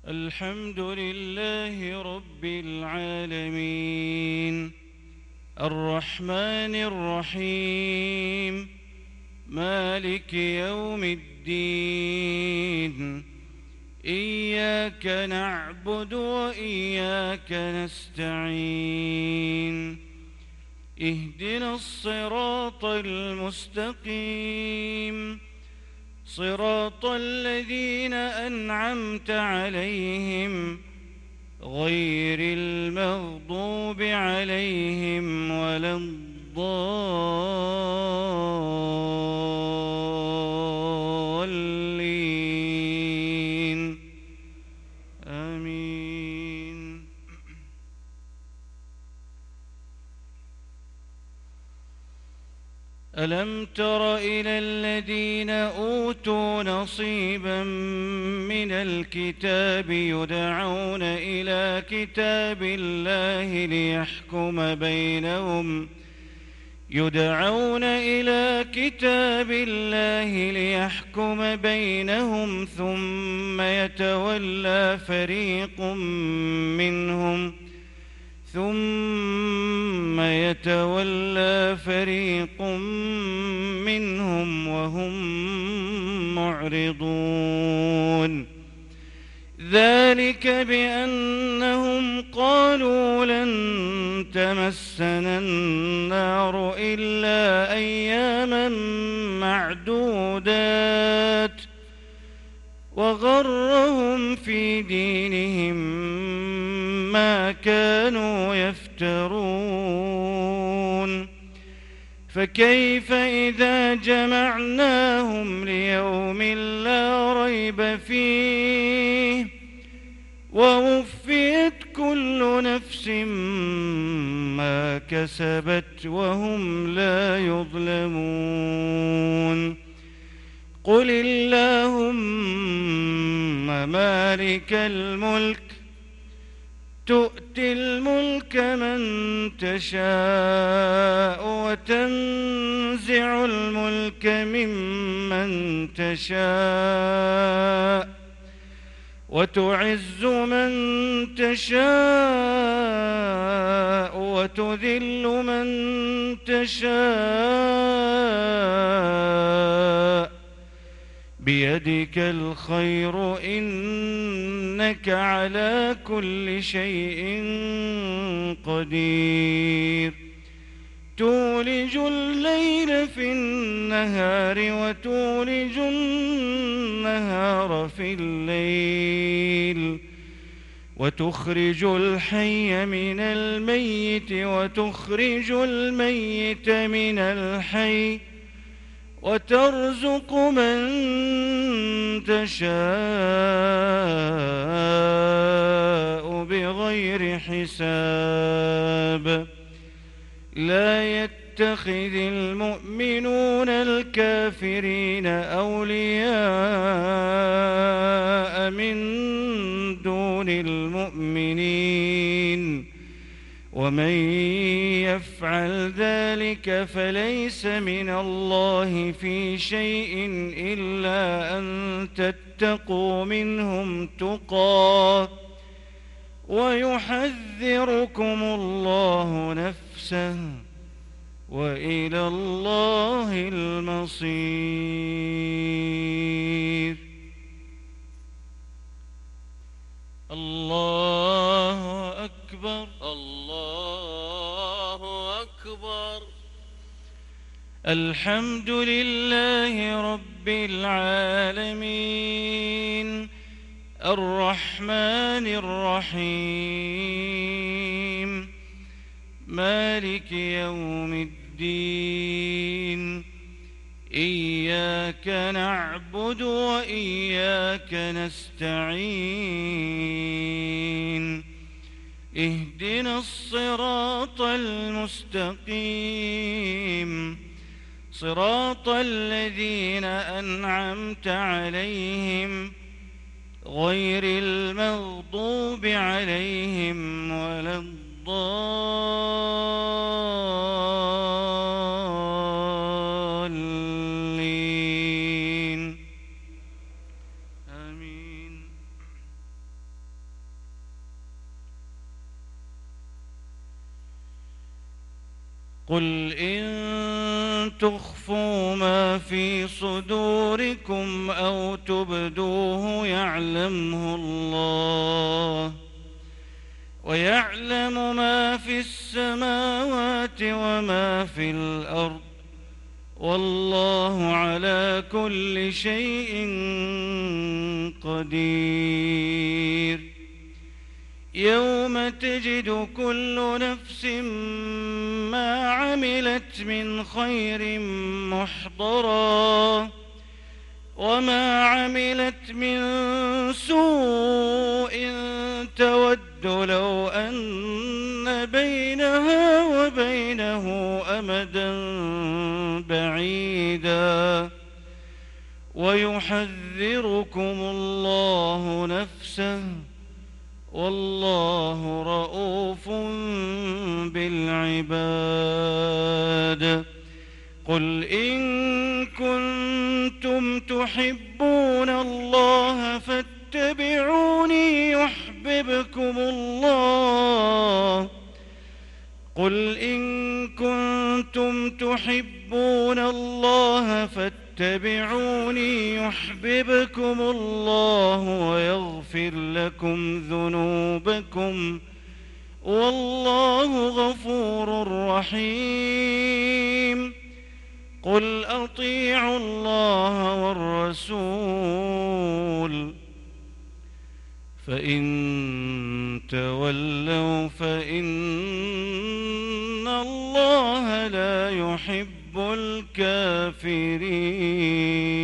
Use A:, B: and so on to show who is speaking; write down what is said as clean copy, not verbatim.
A: الحمد لله رب العالمين، الرحمن الرحيم، مالك يوم الدين. إياك نعبد وإياك نستعين. اهدنا الصراط المستقيم، صراط الذين أنعمت عليهم غير المغضوب عليهم ولا الضالين. آمين. ألم تر إلى الذين أوتوا نصيبا من الكتاب يدعون إلى كتاب الله ليحكم بينهم ثم يتولى فريق منهم وهم معرضون. ذلك بأنهم قالوا لن تمسنا النار إلا أياما معدودات، وغرهم في دينهم ما كانوا يفترون. فكيف إذا جمعناهم ليوم لا ريب فيه ووفيت كل نفس ما كسبت وهم لا يظلمون. قل اللهم مالك الملك تؤتي الملك من تشاء وتنزع الملك ممن تشاء وتعز من تشاء وتذل من تشاء بيدك الخير إنك على كل شيء قدير. تولج الليل في النهار وتولج النهار في الليل وتخرج الحي من الميت وتخرج الميت من الحي وترزق من تشاء بغير حساب. لا يتخذ المؤمنون الكافرين أولياء من دون المؤمنين، ومن يفعل ذلك فليس من الله في شيء إلا أن تتقوا منهم تقى ويحذركم الله نفسه وإلى الله المصير. الله أكبر.
B: الله أكبر.
A: الحمد لله رب العالمين، الرحمن الرحيم، مالك يوم الدين. إياك نعبد وإياك نستعين. اهدنا الصراط المستقيم، صراط الذين أنعمت عليهم غير المغضوب عليهم ولا الضالين. آمين. قل إن تخفوا ما في صدوركم أو تبدوه يعلمه الله، ويعلم ما في السماوات وما في الأرض، والله على كل شيء قدير. يوم تجد كل نفس ما عملت من خير محضرا، وما عملت من سوء تود لو أن بينها وبينه أمدا بعيدا، ويحذركم الله نفسه، والله رؤوف بالعباد. قل إن كنتم تحبون الله فاتبعوني يحببكم الله. قل إن كنتم تحبون الله فاتبعوني يحببكم الله ويغفر لكم ذنوبكم، والله غفور رحيم. قل أطيعوا الله والرسول، فإن تولوا فإن الله لا يحب الكافرين.